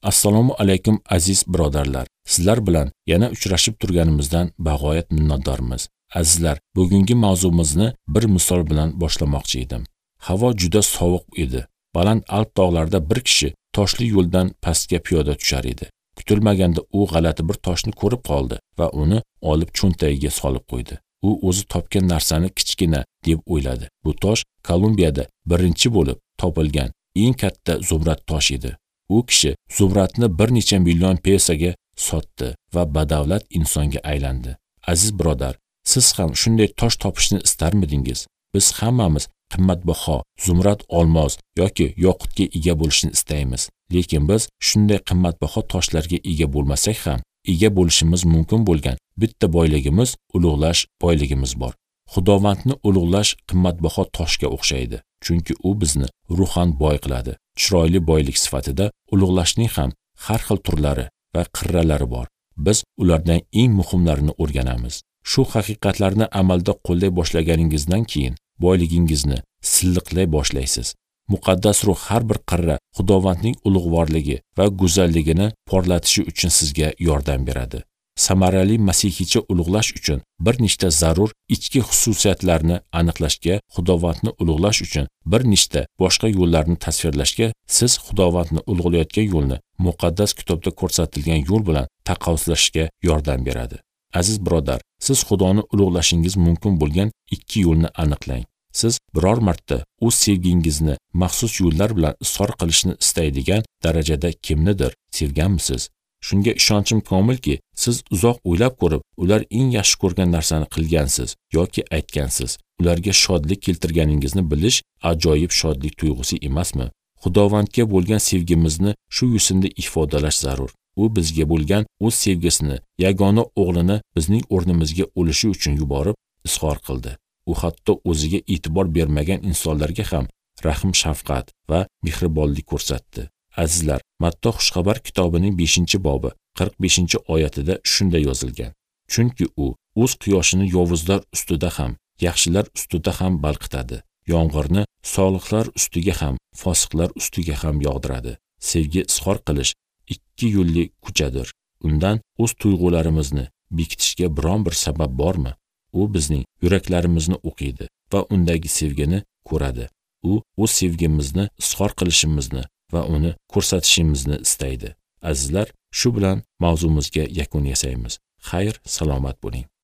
Assalomu alaykum aziz birodarlar. Sizlar bilan yana uchrashib turganimizdan bag'oyat minnatdormiz. Azizlar, bugungi mavzumizni bir misol bilan boshlamoqchi edim. Havo juda sovuq edi. Baland Alp tog'larida bir kishi toshli yo'ldan pastga piyoda tushar edi. Kutilmaganda u g'alati bir toshni ko'rib qoldi va uni olib cho'ntagiga solib qo'ydi. U o'zi topgan narsani kichkina deb o'yladi. Bu tosh Kolumbiyada birinchi bo'lib topilgan eng katta zumrad tosh edi. U kishi zumradni bir necha million pesoga sotdi va badavlat insonga aylandi. Aziz birodar, siz ham shunday tosh topishni istarmidingiz? Biz hammamiz qimmatbaho zumrad, olmos yoki yoqutga ega bo'lishni istaymiz. Lekin biz shunday qimmatbaho toshlarga ega bo'lmasak ham, ega bo'lishimiz mumkin bo'lgan bitta boyligimiz, ulug'lash boyligimiz bor. Xudovandni ulug'lash qimmatbaho toshga o'xshaydi, chunki u bizni ruhan boy qiladi. Chiroyli boylik sifatida ulug'lashning ham har xil turlari va qirralari bor. Biz ulardan eng muhimlarini o'rganamiz. Shu haqiqatlarni amalda qo'llay boshlaganingizdan keyin boyligingizni silliqlay boshlaysiz. Muqaddas ruh har bir qirra Xudovandning ulug'vorligi va go'zalligini porlatishi uchun sizga yordam beradi. Samarali masihiycha ulug'lash uchun bir nechta zarur ichki xususiyatlarni aniqlashga, Xudovandni ulug'lash uchun bir nechta boshqa yo'llarni tasvirlashga, siz Xudovandni ulug'layotgan yo'lni muqaddas kitobda ko'rsatilgan yo'l bilan taqqoslashga yordam beradi. Aziz birodar, siz Xudoni ulug'lashingiz mumkin bo'lgan ikki yo'lni aniqlang. Siz biror marta o'z sevgingizni maxsus yo'llar bilan izhor qilishni istaydigan darajada kimnidir sevganmisiz? Shunga ishonchim komilki, siz uzoq o'ylab ko'rib, ular eng yaxshi ko'rgan narsani qilgansiz yoki aytgansiz. Ularga shodlik keltirganingizni bilish ajoyib shodlik tuyg'usi emasmi? Xudovandga bo'lgan sevgimizni shu yo'sinda ifodalash zarur. U bizga bo'lgan o'z sevgisini, yagona o'g'lini bizning o'rnimizga o'lishi uchun yuborib izhor qildi. U hatto o'ziga e'tibor bermagan insonlarga ham rahm, shafqat va mehribonlik ko'rsatdi. Azizlar, Matto xushxabar kitobining 5-bobi 45-oyatida shunday yozilgan. Chunki u o'z quyoshini yovuzlar ustida ham, yaxshilar ustida ham balqitadi. Yomg'irni solihlar ustiga ham, fosiqlar ustiga ham yog'diradi. Sevgi izhor qilish ikki yo'lli kuchadir. Undan o'z tuyg'ularimizni bekitishga biron bir sabab bormi? U bizning yuraklarimizni o'qiydi va undagi sevgini ko'radi. U o'z sevgimizni izhor qilishimizni va uni ko'rsatishimizni istaydi. Azizlar, shu bilan mavzumizga yakun yasaymiz. Xayr, salomat bo'ling.